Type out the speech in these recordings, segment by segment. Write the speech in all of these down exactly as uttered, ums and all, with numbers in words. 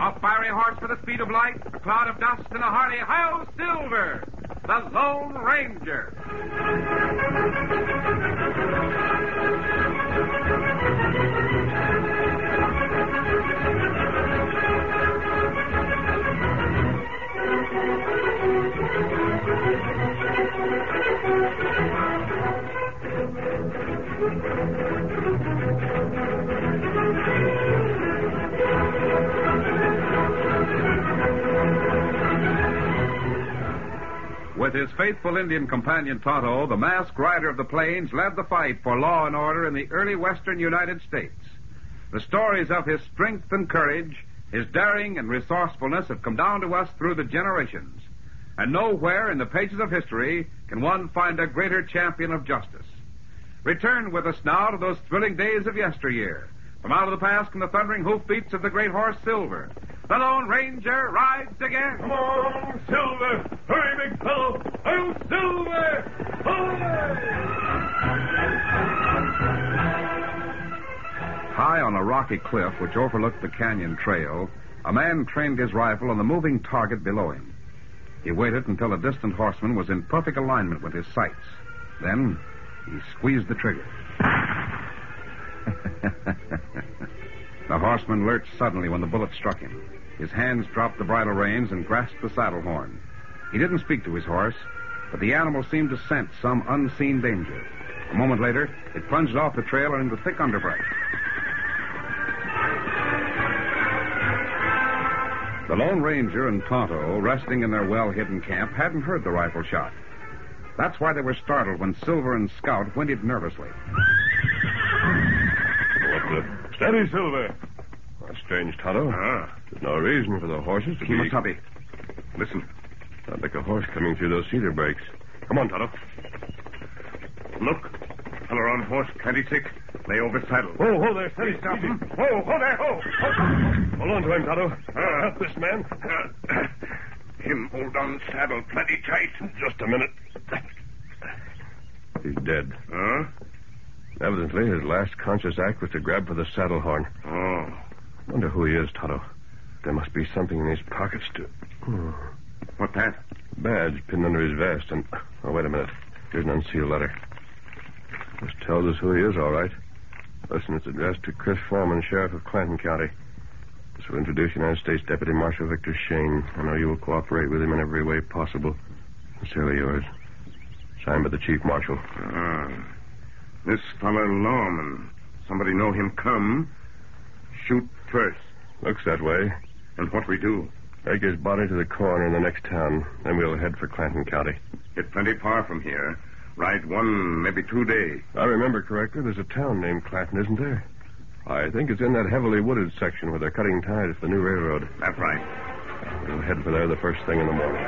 A fiery horse with the speed of light, a cloud of dust, and a hearty hi-yo Silver, the Lone Ranger. With his faithful Indian companion Tonto, the masked rider of the plains led the fight for law and order in the early western United States. The stories of his strength and courage, his daring and resourcefulness have come down to us through the generations. And nowhere in the pages of history can one find a greater champion of justice. Return with us now to those thrilling days of yesteryear. From out of the past come the thundering hoofbeats of the great horse Silver. The Lone Ranger rides again. Come on, Silver! Hurry, big fellow! Oh, Silver! High on a rocky cliff which overlooked the canyon trail, a man trained his rifle on the moving target below him. He waited until a distant horseman was in perfect alignment with his sights. Then he squeezed the trigger. The horseman lurched suddenly when the bullet struck him. His hands dropped the bridle reins and grasped the saddle horn. He didn't speak to his horse, but the animal seemed to sense some unseen danger. A moment later, it plunged off the trail and into thick underbrush. The Lone Ranger and Tonto, resting in their well-hidden camp, hadn't heard the rifle shot. That's why they were startled when Silver and Scout whinnied nervously. What the... Steady, Silver. That's strange, Tonto. Ah. There's no reason for the horses to be... Kimasabi. Listen. Sounds like a horse coming through those cedar breaks. Come on, Tonto. Look. Feller on horse, plenty sick. Lay over saddle. Oh, ho there, steady, stop him. Oh, ho there, ho. ho. Hold on to him, Tonto. Ah. Help this man. Uh, him hold on saddle plenty tight. Just a minute. He's dead. Huh? Evidently, his last conscious act was to grab for the saddle horn. Oh. Wonder who he is, Tonto. There must be something in his pockets to... Hmm. What that? Badge pinned under his vest and... Oh, wait a minute. Here's an unsealed letter. This tells us who he is, all right. Listen, it's addressed to Chris Foreman, Sheriff of Clanton County. This will introduce United States Deputy Marshal Victor Shane. I know you will cooperate with him in every way possible. Sincerely yours. Signed by the Chief Marshal. Ah. This feller lawman. Somebody know him come. Shoot first. Looks that way. And what we do? Take his body to the coroner in the next town. Then we'll head for Clanton County. It's plenty far from here. Ride one, maybe two days. I remember correctly, there's a town named Clanton, isn't there? I think it's in that heavily wooded section where they're cutting ties for the new railroad. That's right. We'll head for there the first thing in the morning.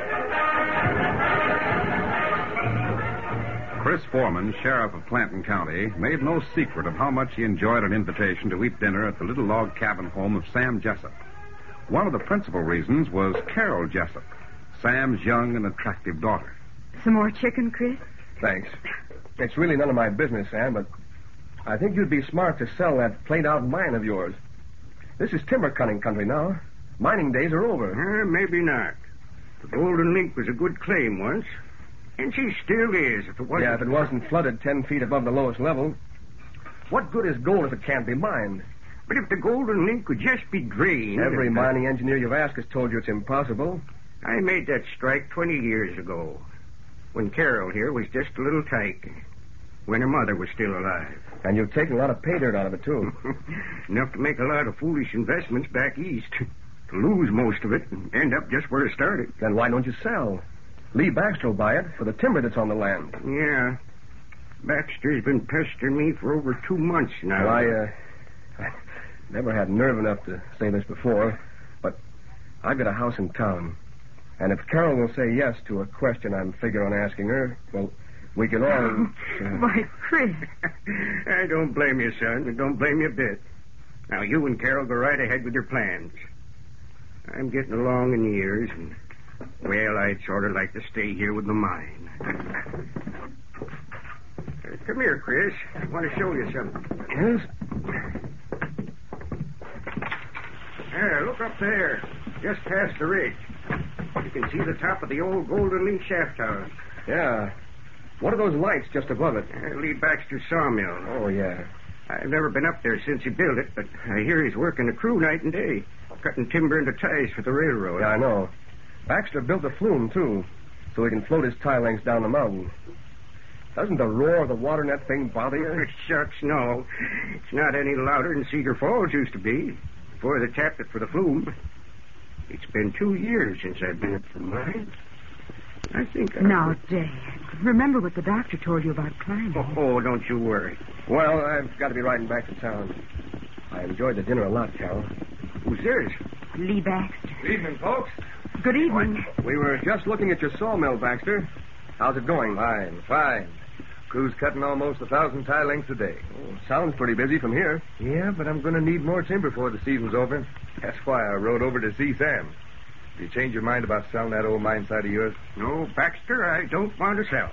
Chris Foreman, Sheriff of Clanton County, made no secret of how much he enjoyed an invitation to eat dinner at the little log cabin home of Sam Jessup. One of the principal reasons was Carol Jessup, Sam's young and attractive daughter. Some more chicken, Chris? Thanks. It's really none of my business, Sam, but I think you'd be smart to sell that played-out mine of yours. This is timber cutting country now. Mining days are over. Uh, maybe not. The Golden Link was a good claim once, and she still is if it wasn't... Yeah, if it wasn't flooded ten feet above the lowest level. What good is gold if it can't be mined? But if the Golden Link could just be drained... Every and, uh, mining engineer you've asked has told you it's impossible. I made that strike twenty years ago, when Carol here was just a little tyke, when her mother was still alive. And you've taken a lot of pay dirt out of it, too. Enough to make a lot of foolish investments back east. To lose most of it and end up just where it started. Then why don't you sell? Lee Baxter will buy it for the timber that's on the land. Yeah. Baxter's been pestering me for over two months now. Well, I, uh... I never had nerve enough to say this before, but I've got a house in town. And if Carol will say yes to a question I'm figuring on asking her, well, we can all... Uh... Why, Chris. I don't blame you, son. I don't blame you a bit. Now, you and Carol go right ahead with your plans. I'm getting along in years, and, well, I'd sort of like to stay here with the mine. Uh, come here, Chris. I want to show you something. Yes? There, look up there. Just past the ridge. You can see the top of the old Golden Link shaft house. Yeah. What are those lights just above it? Uh, Lee Baxter's sawmill. Oh, yeah. I've never been up there since he built it, but I hear he's working the crew night and day, cutting timber into ties for the railroad. Yeah, I know. Baxter built the flume, too, so he can float his tie lengths down the mountain. Doesn't the roar of the water in that thing bother you? Shucks, no. It's not any louder than Cedar Falls used to be before they tapped it for the flume. It's been two years since I've been at the mine. I think I... Now, Dad, remember what the doctor told you about climbing. Oh, oh, don't you worry. Well, I've got to be riding back to town. I enjoyed the dinner a lot, Carol. Who's this? Lee Baxter. Good evening, folks. Good evening. We were just looking at your sawmill, Baxter. How's it going? Fine, fine. Crew's cutting almost a thousand tie lengths a day. Oh, sounds pretty busy from here. Yeah, but I'm going to need more timber before the season's over. That's why I rode over to see Sam. Did you change your mind about selling that old mine site of yours? No, Baxter, I don't want to sell.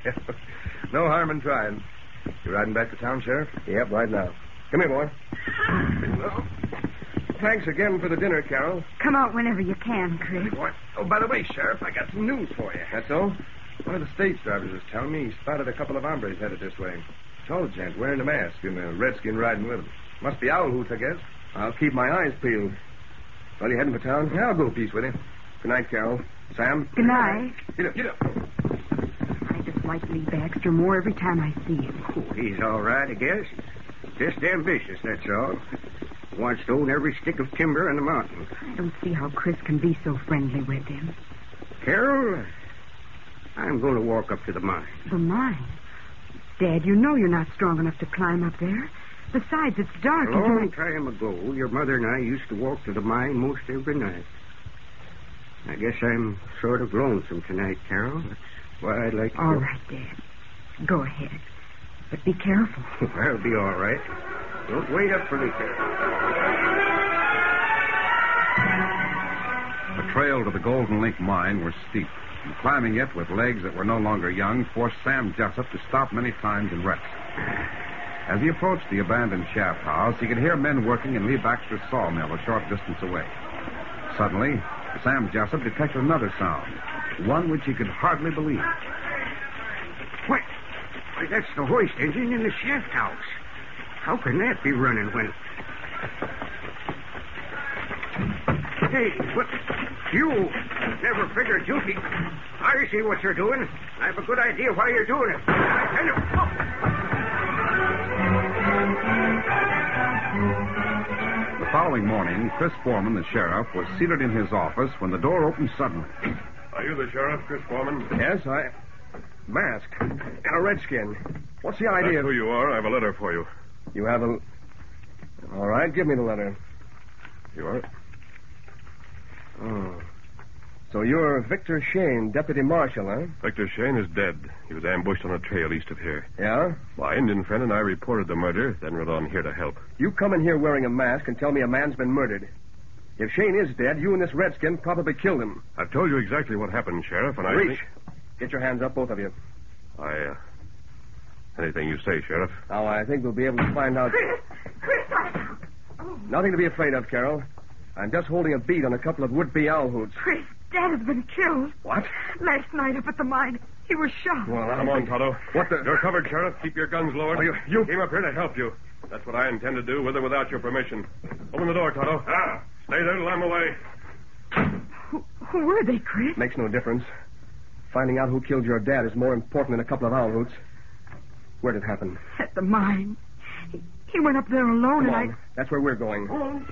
No harm in trying. You riding back to town, Sheriff? Yep, right now. Come here, boy. Well, thanks again for the dinner, Carol. Come out whenever you can, Chris. What? Oh, by the way, Sheriff, I got some news for you. That's all? One of the stage drivers was telling me he spotted a couple of hombres headed this way. Tall gent wearing a mask and a redskin riding with him. Must be owl hoots, I guess. I'll keep my eyes peeled. Well, you heading for town? Yeah, I'll go a piece with you. Good night, Carol. Sam? Good night. Get up, get up. I dislike Lee Baxter more every time I see him. Oh, he's all right, I guess. Just ambitious, that's all. Wants to own every stick of timber on the mountain. I don't see how Chris can be so friendly with him. Carol, I'm going to walk up to the mine. The mine? Dad, you know you're not strong enough to climb up there. Besides, it's dark. A and long you... time ago, your mother and I used to walk to the mine most every night. I guess I'm sort of lonesome tonight, Carol. That's why I'd like to All go. right, Dad. Go ahead. But be careful. I'll be all right. Don't wait up for me, Carol. The trail to the Golden Link mine was steep, and climbing it with legs that were no longer young forced Sam Jessup to stop many times and rest. As he approached the abandoned shaft house, he could hear men working in Lee Baxter's sawmill a short distance away. Suddenly, Sam Jessup detected another sound, one which he could hardly believe. What? Why, that's the hoist engine in the shaft house. How can that be running when... Hey, what? You never figured you'd... I see what you're doing. I have a good idea why you're doing it. I kind of... Oh. The following morning, Chris Foreman, the sheriff, was seated in his office when the door opened suddenly. Are you the sheriff, Chris Foreman? Yes, I... Mask. And a redskin. What's the idea? That's who you are. I have a letter for you. You have a... All right, give me the letter. You are? Oh. So you're Victor Shane, deputy marshal, huh? Victor Shane is dead. He was ambushed on a trail east of here. Yeah? My Indian friend and I reported the murder, then rode on here to help. You come in here wearing a mask and tell me a man's been murdered. If Shane is dead, you and this redskin probably killed him. I've told you exactly what happened, Sheriff, and I... Reach. Get your hands up, both of you. I, uh... Anything you say, Sheriff. Now, I think we'll be able to find out... Chris! Chris! Oh. Nothing to be afraid of, Carol. I'm just holding a bead on a couple of would-be owl hoots. Chris, Dad has been killed. What? Last night up at the mine. He was shot. Well, Come on, Toto. What the... You're covered, Sheriff. Keep your guns lowered. Oh, you- you- came up here to help you. That's what I intend to do, with or without your permission. Open the door, Toto. Ah, stay there till I'm away. Who, who were they, Chris? Makes no difference. Finding out who killed your dad is more important than a couple of owl hoots. Where did it happen? At the mine. He, he went up there alone, Come and on. That's where we're going.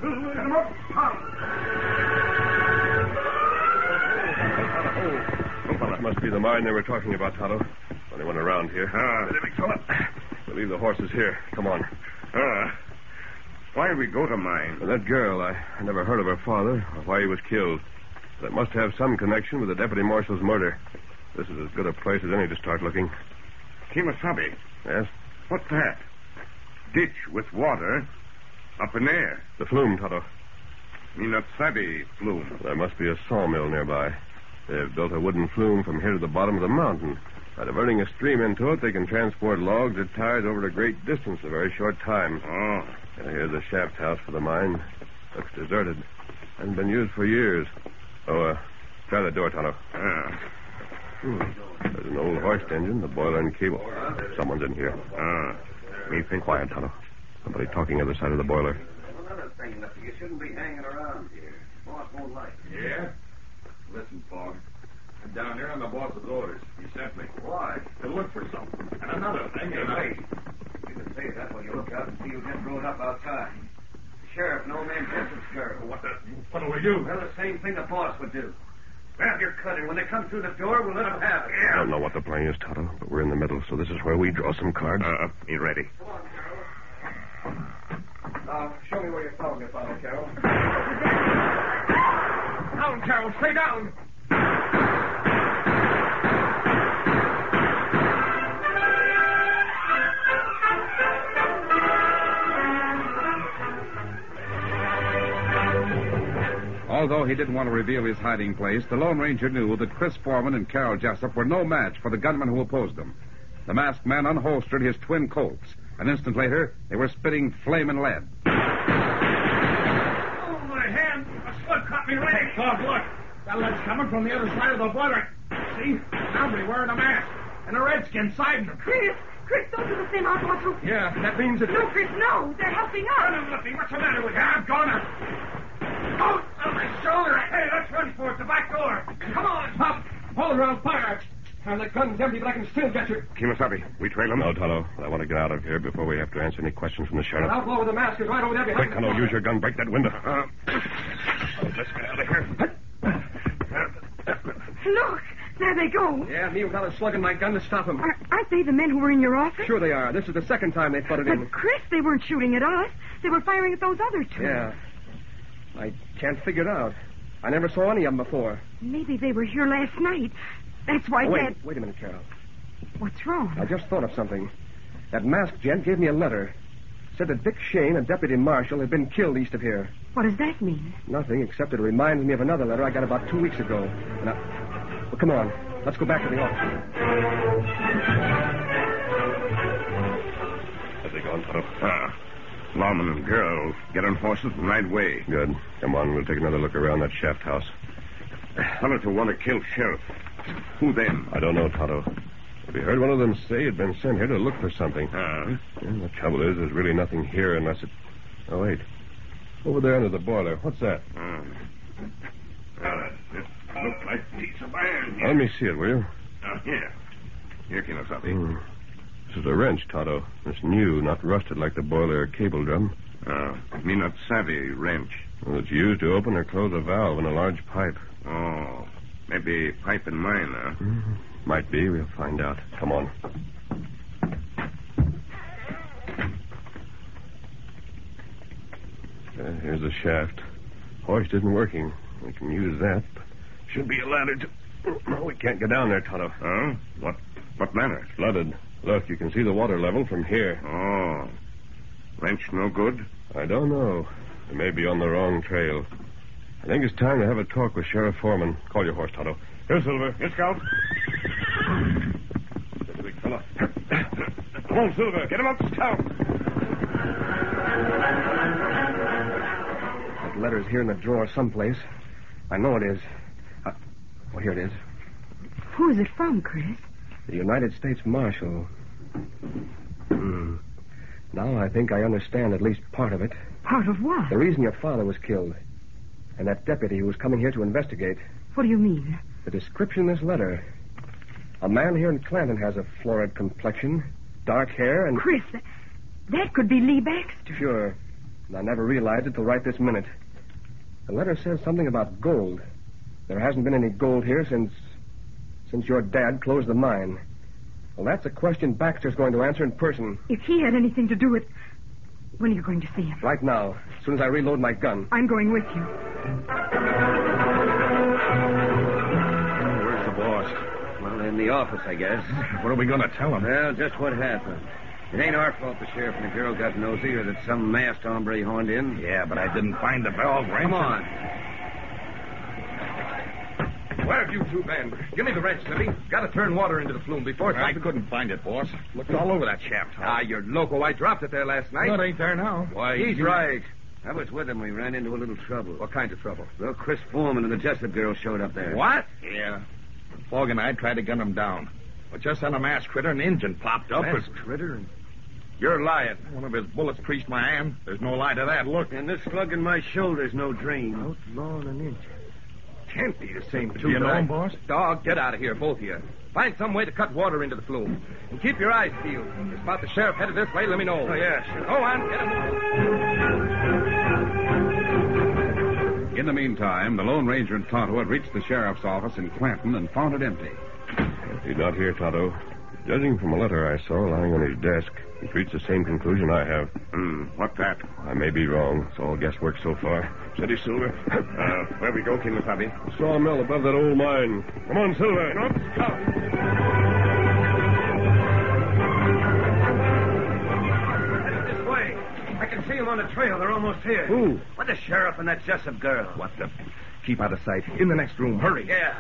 That must be the mine they were talking about, Toto. Only one around here. Ah. Let me come up. We'll leave the horses here. Come on. Ah. Why did we go to mine? Well, that girl, I, I never heard of her father or why he was killed. But it must have some connection with the deputy marshal's murder. This is as good a place as any to start looking. Kimasabi. Yes? What's that? Ditch with water up in there. The flume, Toto. Me not sabi flume. There must be a sawmill nearby. They've built a wooden flume from here to the bottom of the mountain. By diverting a stream into it, they can transport logs or ties over a great distance in a very short time. Oh. And here's the shaft house for the mine. Looks deserted. Hasn't been used for years. Oh, uh, try the door, Tonto. Ah. Hmm. There's an old hoist engine, the boiler and cable. Someone's in here. Ah. Me think quiet, Tonto. Somebody talking other side of the boiler. Another thing, Lefty, you shouldn't be hanging around here. Boss won't like it. Yeah? Listen, Fogg. I'm down here on the boss's orders. He sent me. Why? To look for something. And another thing, Hey, and I... wait. You can say that when you look out and see you get rode up outside. Sheriff, no man Jessup's girl. What the... What do we do? Well, the same thing the boss would do. Grab your cutter. When they come through the door, we'll let them have it. I don't know what the plan is, Tonto, but we're in the middle, so this is where we draw some cards. Uh, be ready. Come on, Carol. Uh, show me where you found it, Father Carol. Down, Carol. Stay down. Although he didn't want to reveal his hiding place, the Lone Ranger knew that Chris Foreman and Carol Jessup were no match for the gunman who opposed them. The masked man unholstered his twin Colts. An instant later, they were spitting flame and lead. Oh, my hand. A slug caught me right. Hey, Bob, look. That lead's coming from the other side of the boiler. See? Somebody wearing a mask. And a redskin siding them. Chris! Chris, those are the same outlaws who... Yeah, that means that... No, Chris, no. They're helping Run us. him, Lefty. What's the matter with you? I'm gonna. Oh, on my shoulder. Hey, let's run for it. The back door. Come on. Pop! Hold around fire. And the gun's empty, but I can still get you. Kimasabi, we trail him? No, Tonto. I want to get out of here before we have to answer any questions from the The sheriff. outlaw with the mask is right over there behind Quick, the Tonto, use your gun. Break that window. Uh, let's get out of here. Look, there they go. Yeah, me without a slug in my gun to stop him. Are, aren't they the men who were in your office? Sure they are. This is the second time they've butted in. But, Chris, they weren't shooting at us. They were firing at those other two. Yeah. I can't figure it out. I never saw any of them before. Maybe they were here last night. That's why Oh, wait, Dad... wait a minute, Carol. What's wrong? I just thought of something. That masked gent gave me a letter. Said that Dick Shane, a deputy marshal, had been killed east of here. What does that mean? Nothing, except it reminds me of another letter I got about two weeks ago. And I... Well, come on. Let's go back to the office. Have they gone, Tonto? Ah. Lawman and girl get on horses and ride away. Good. Come on, we'll take another look around that shaft house. Fellow to want to kill sheriff. Who then? I don't know, Tonto. We heard one of them say he'd been sent here to look for something. Ah. Yeah, the trouble is, there's really nothing here unless it... Oh, wait. Over there under the boiler. What's that? Ah. Ah, it looks like a piece of iron here. Let me see it, will you? Ah, here. Here, Kimasabi. Hmm. This is a wrench, Tonto. It's new, not rusted like the boiler or cable drum. Ah, me not savvy wrench. Well, it's used to open or close a valve in a large pipe. Oh, maybe pipe in mine, huh? Mm-hmm. Might be. We'll find out. Come on. Uh, here's the shaft. Hoist isn't working. We can use that. Should be a ladder to... No, we can't get down there, Tonto. Huh? What, what matter? Flooded. Look, you can see the water level from here. Oh. Wrench no good? I don't know. We may be on the wrong trail. I think it's time to have a talk with Sheriff Foreman. Call your horse, Tonto. Here, Silver. Yes, Scout. That's a big fella. Come on, Silver. Get him up, Scout. That letter's here in the drawer someplace. I know it is. Uh, well, here it is. Who is it from, Chris? The United States Marshal. Hmm. Now I think I understand at least part of it. Part of what? The reason your father was killed. And that deputy who was coming here to investigate. What do you mean? The description in this letter. A man here in Clanton has a florid complexion, dark hair, and... Chris, that, that could be Lee Baxter. Sure. And I never realized it till right this minute. The letter says something about gold. There hasn't been any gold here since... since your dad closed the mine. Well, that's a question Baxter's going to answer in person. If he had anything to do with... When are you going to see him? Right now, as soon as I reload my gun. I'm going with you. Where's the boss? Well, in the office, I guess. What are we going to tell him? Well, just what happened. It ain't our fault the sheriff and the girl got nosy or that some masked hombre horned in. Yeah, but I didn't find the valve wrench. Come on. Where have you two been? Give me the wrench, Libby. Got to turn water into the flume before... I couldn't find it, boss. Looked all over that shaft. Ah, you're loco. I dropped it there last night. Well, it ain't there now. Why, he's right. I was with him. We ran into a little trouble. What kind of trouble? Well, Chris Foreman and the Jessup girl showed up there. What? Yeah. Fogg and I tried to gun him down. But just then a masked critter and Injun popped up. Masked critter and... You're lying. One of his bullets creased my hand. There's no lie to that. Look. And this slug in my shoulder's no dream. Outlaw and an Injun. Can't be the same two. Do you know him, boss? Dog, get out of here, both of you. Find some way to cut water into the flume. And keep your eyes peeled. If you spot the sheriff headed this way, let me know. Oh, yeah, sure. Go on, get him. In the meantime, the Lone Ranger and Tonto had reached the sheriff's office in Clanton and found it empty. He's not here, Tonto. Judging from a letter I saw lying on his desk, he's reached the same conclusion I have. Hmm, what's that? I may be wrong. It's all guesswork so far. Steady, Silver. Uh, where we go, Kimasabi? Sawmill above that old mine. Come on, Silver. No, scout. This way. I can see them on the trail. They're almost here. Who? What, the sheriff and that Jessup girl. What the... Keep out of sight. In the next room. Hurry. Yeah.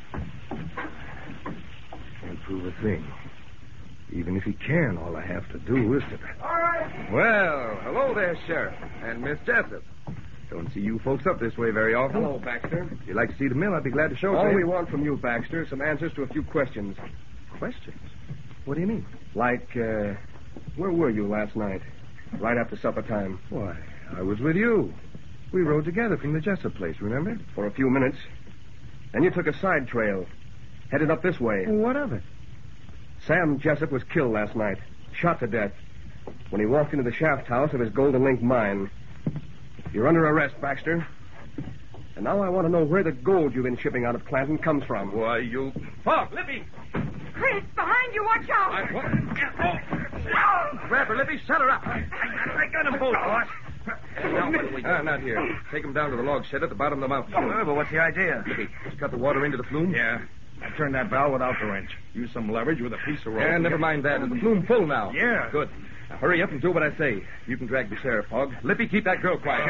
Can't prove a thing. Even if he can, all I have to do is to... All right. Well, hello there, Sheriff. And Miss Jessup. Don't see you folks up this way very often. Hello, Baxter. If you'd like to see the mill, I'd be glad to show it All to you. we want from you, Baxter, some answers to a few questions. Questions? What do you mean? Like, uh, where were you last night? Right after supper time. Why, I was with you. We rode together from the Jessup place, remember? For a few minutes. Then you took a side trail. Headed up this way. Well, what of it? Sam Jessup was killed last night. Shot to death. When he walked into the shaft house of his Golden Link mine. You're under arrest, Baxter. And now I want to know where the gold you've been shipping out of Clanton comes from. Why, you... Fogg, Lippy! Chris, behind you, watch out! I, what? Oh. Grab her, Lippy. Shut her up. I, I got them both, boss. Now, what do we do? Uh, not here. Take them down to the log shed at the bottom of the mountain. Oh, but what's the idea? Lippy, just cut the water into the flume. Yeah. I turned that valve without the wrench. Use some leverage with a piece of rope. Yeah, never mind that. Is the flume full now? Yeah. Good. Now, hurry up and do what I say. You can drag the sheriff, Fogg. Lippy, keep that girl quiet.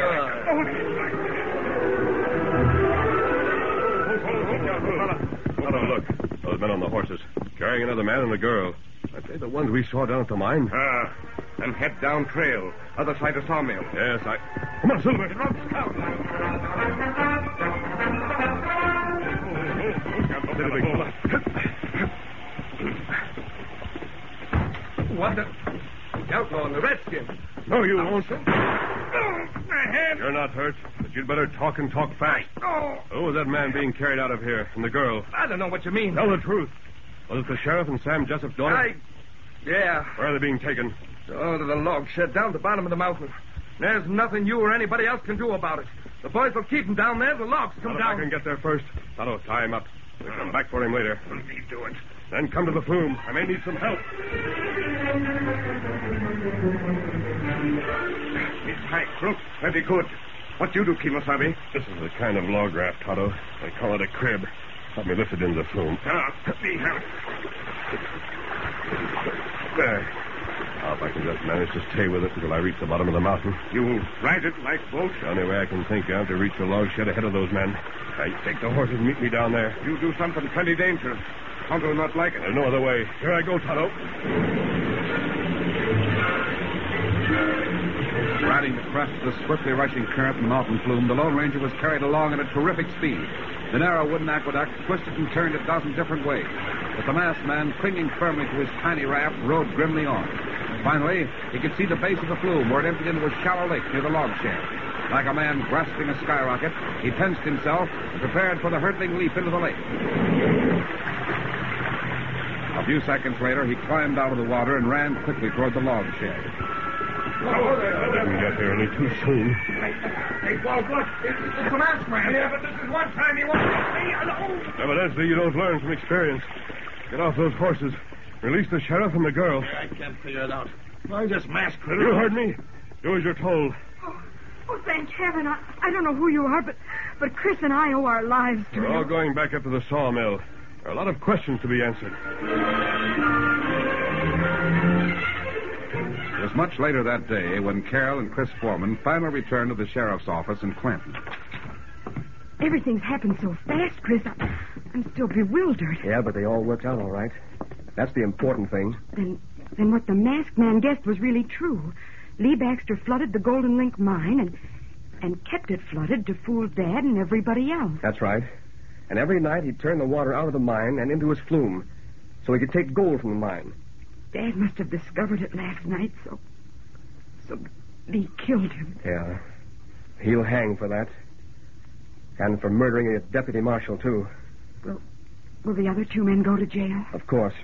Oh, look. Those men on the horses. Carrying another man and a girl. Are they the ones we saw down at the mine? Ah, then head down trail. Other side of Sawmill. Yes, I... Come on, Silver. What the... The outlaw and the redskin. No, you won't. My head. You're not hurt, but you'd better talk and talk fast. Oh. Who was that man being carried out of here? And the girl? I don't know what you mean. Tell the truth. Was it the sheriff and Sam Jessup's daughter? I... Yeah. Where are they being taken? Oh, to the log shed down at the bottom of the mountain. There's nothing you or anybody else can do about it. The boys will keep them down there. The logs come Well, down. if I can get there first. Tonto, tie him up. We'll come back for him later. Let me do it. Then come to the flume. I may need some help. It's high crook. Very good. What you do, Kimasabi? This is the kind of log raft, Tonto. They call it a crib. Help me lift it into the flume. Ah, see how. There. Now, if I can just manage to stay with it until I reach the bottom of the mountain. You ride it like boat? The only way I can think of to reach the log shed ahead of those men. Now, you take the horses and meet me down there. You do something plenty dangerous. Tonto will not like it. There's no other way. Here I go, Tonto. Riding the crest of the swiftly rushing current in the mountain flume, the Lone Ranger was carried along at a terrific speed. The narrow wooden aqueduct twisted and turned a dozen different ways, but the masked man, clinging firmly to his tiny raft, rode grimly on. Finally, he could see the base of the flume where it emptied into a shallow lake near the log shed. Like a man grasping a skyrocket, he tensed himself and prepared for the hurtling leap into the lake. A few seconds later, he climbed out of the water and ran quickly toward the log shed. Oh, I didn't get there any too soon. Hey, Walt, look. It's, it's the masked man. Yeah, but this is one time he won't get me. Oh. Evidently, you don't learn from experience. Get off those horses. Release the sheriff and the girl. I can't figure it out. Why this masked critter? You heard me. Do as you're told. Oh, oh, thank heaven. I, I don't know who you are, but, but Chris and I owe our lives to We're you. all going back up to the sawmill. There are a lot of questions to be answered. It was much later that day when Carol and Chris Foreman finally returned to the sheriff's office in Clinton. Everything's happened so fast, Chris. I, I'm still bewildered. Yeah, but they all worked out all right. That's the important thing. Then, then what the masked man guessed was really true. Lee Baxter flooded the Golden Link mine, and and kept it flooded to fool Dad and everybody else. That's right. And every night he'd turn the water out of the mine and into his flume so he could take gold from the mine. Dad must have discovered it last night, so... so Lee killed him. Yeah. He'll hang for that. And for murdering a deputy marshal, too. Will, will the other two men go to jail? Of course.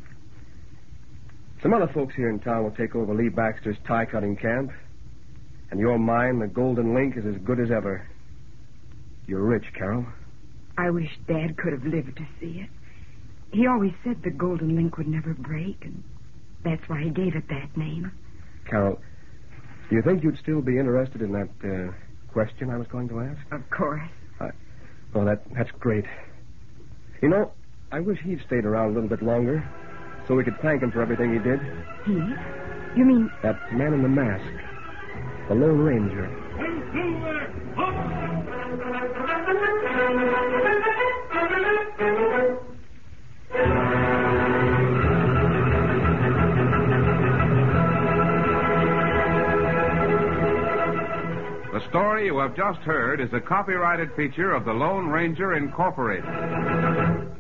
Some other folks here in town will take over Lee Baxter's tie-cutting camp. And your mine, the Golden Link, is as good as ever. You're rich, Carol. I wish Dad could have lived to see it. He always said the Golden Link would never break, and that's why he gave it that name. Carol, do you think you'd still be interested in that uh, question I was going to ask? Of course. I, well, that, that's great. You know, I wish he'd stayed around a little bit longer so we could thank him for everything he did. He? You mean... That man in the mask. The Lone Ranger. The story you have just heard is a copyrighted feature of the Lone Ranger Incorporated.